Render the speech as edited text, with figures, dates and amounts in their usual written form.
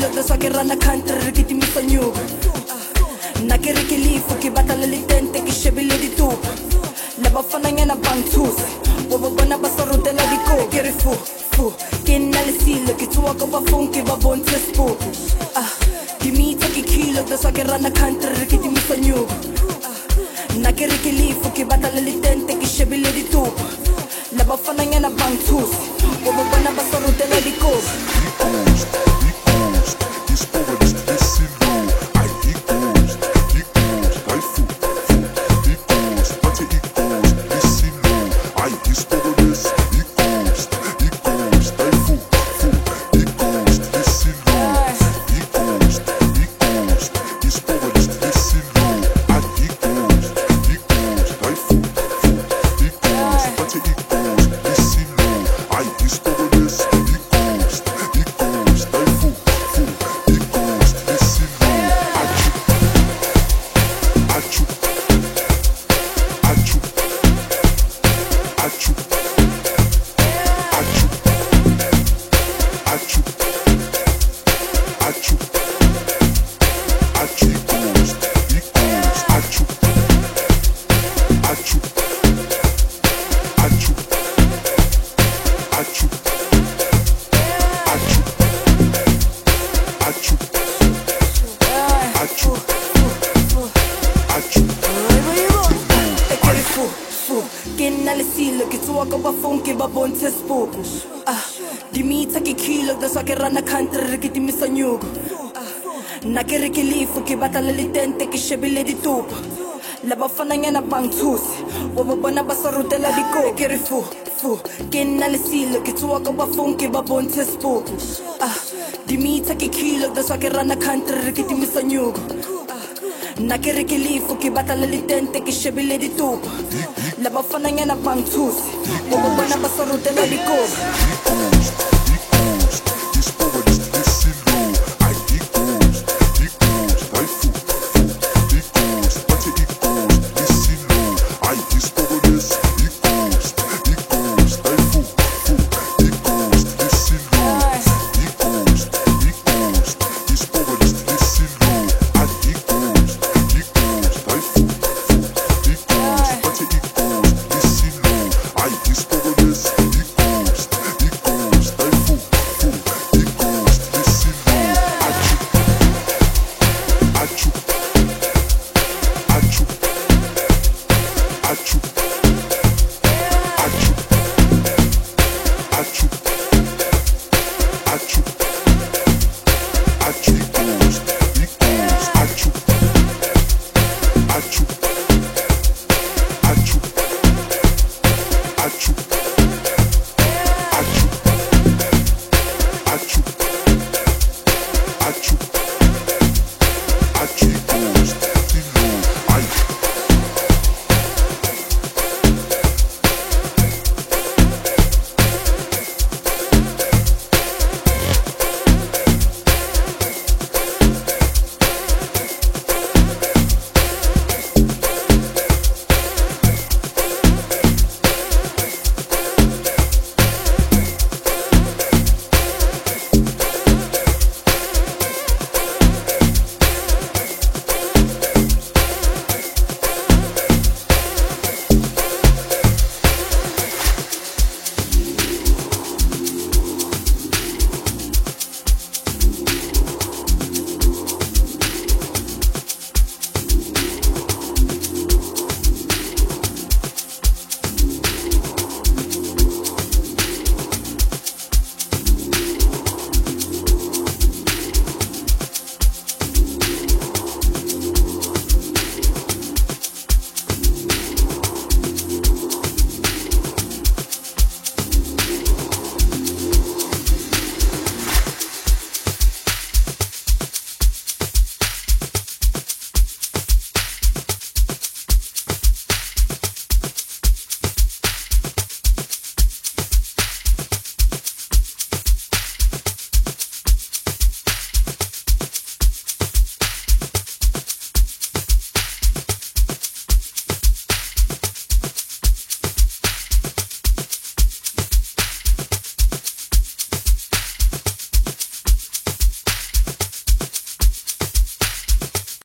kilo da so che rana country re ke timisa nyuku nna ke re ke lefu ke batla le letente ke shebile ditupa le bafananyana bangthusi o ba bona ba sa rutela dikopo ke re fu ke nna le silo ke tsoa ka bafong ke ba bontshe spoke dimitsa ke kilo da so ke rana country re ke timisa nyuku nna ke re ke lefu ke batla le letente ke shebile ditupa le bafananyana bangthusi o ba bona ba sa rutela dikopo ke tsoa ka bafong ke ba bontshe spoke dimitsa ke kilo da so ke rana country re ke timisa nyuku nna ke re ke lefu ke batla le letente ke shebile ditupa le bafananyana bangthusi o ba bona ba sa rutela dikopo ke re fu ke nna le silo ke tsoa ka bafong ke ba bontshe spoke dimitsa ke kilo da so ke rana country re ke timisa nyuku nna ke re ke lefu ke batla le letente ke shebile ditupa le bafananyana bangthusi o ba bona ba sa rutela dikopo